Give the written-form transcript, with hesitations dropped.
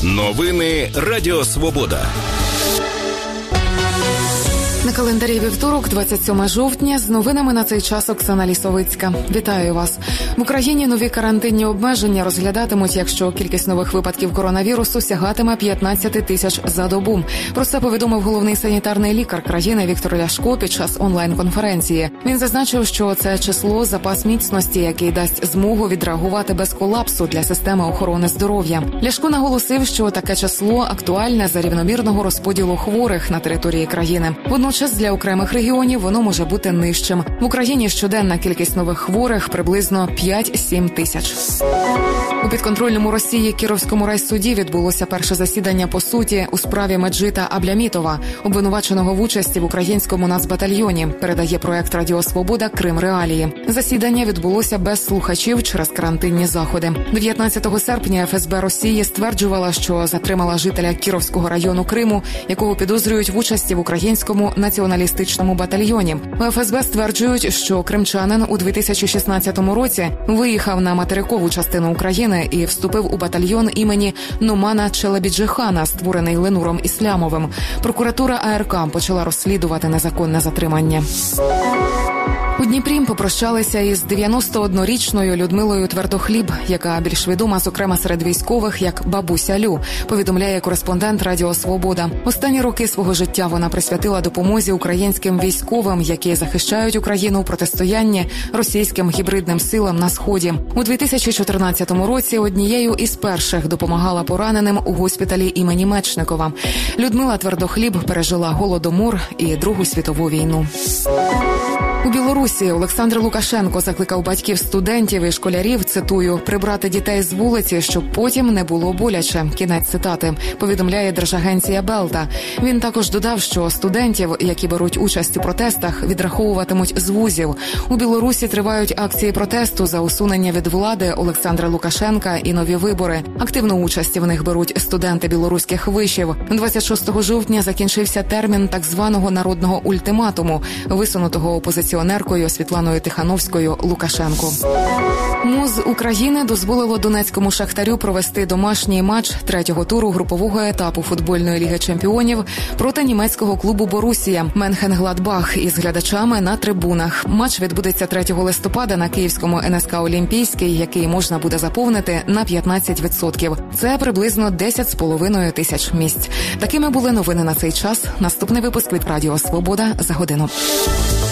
Новини Радіо Свобода. На календарі вівторок, 27 жовтня, з новинами на цей час Оксана Лісовицька. Вітаю вас. В Україні нові карантинні обмеження розглядатимуть, якщо кількість нових випадків коронавірусу сягатиме 15 тисяч за добу. Про це повідомив головний санітарний лікар країни Віктор Ляшко під час онлайн-конференції. Він зазначив, що це число – запас міцності, який дасть змогу відреагувати без колапсу для системи охорони здоров'я. Ляшко наголосив, що таке число актуальне за рівномірного розподілу хворих на території країни. Водночас для окремих регіонів воно може бути нижчим. В Україні щоденна кількість нових хворих приблизно 5-7 тисяч. У підконтрольному Росії Кіровському райсуді відбулося перше засідання по суті у справі Меджита Аблямітова, обвинуваченого в участі в українському нацбатальйоні, передає проект Радіо Свобода «Крим Реалії». Засідання відбулося без слухачів через карантинні заходи. 19 серпня ФСБ Росії стверджувала, що затримала жителя Кіровського району Криму, якого підозрюють в участі в українському націоналістичному батальйоні. У ФСБ стверджують, що кримчанин у 2016 році виїхав на материкову частину України і вступив у батальйон імені Нумана Челебіджихана, створений Ленуром Іслямовим. Прокуратура АРК почала розслідувати незаконне затримання. У Дніпрі попрощалися із 91-річною Людмилою Твердохліб, яка більш відома, зокрема, серед військових, як бабуся Лю, повідомляє кореспондент Радіо Свобода. Останні роки свого життя вона присвятила допомозі українським військовим, які захищають Україну у протистоянні російським гібридним силам на Сході. У 2014 році однією із перших допомагала пораненим у госпіталі імені Мечникова. Людмила Твердохліб пережила Голодомор і Другу світову війну. У Білорусі Олександр Лукашенко закликав батьків студентів і школярів, цитую, «прибрати дітей з вулиці, щоб потім не було боляче». Кінець цитати, повідомляє держагенція Белта. Він також додав, що студентів, які беруть участь у протестах, відраховуватимуть з вузів. У Білорусі тривають акції протесту за усунення від влади Олександра Лукашенка і нові вибори. Активну участь в них беруть студенти білоруських вишів. 26 жовтня закінчився термін так званого народного ультиматуму, висунутого опозиціонеркою Світланою Тихановською Лукашенку. МОЗ України дозволило донецькому «Шахтарю» провести домашній матч третього туру групового етапу футбольної ліги чемпіонів проти німецького клубу «Борусія» Менхенгладбах із глядачами на трибунах. Матч відбудеться 3 листопада на київському НСК «Олімпійський», який можна буде заповнити на 15%. Це приблизно 10,5 тисяч місць. Такими були новини на цей час. Наступний випуск від Радіо Свобода за годину.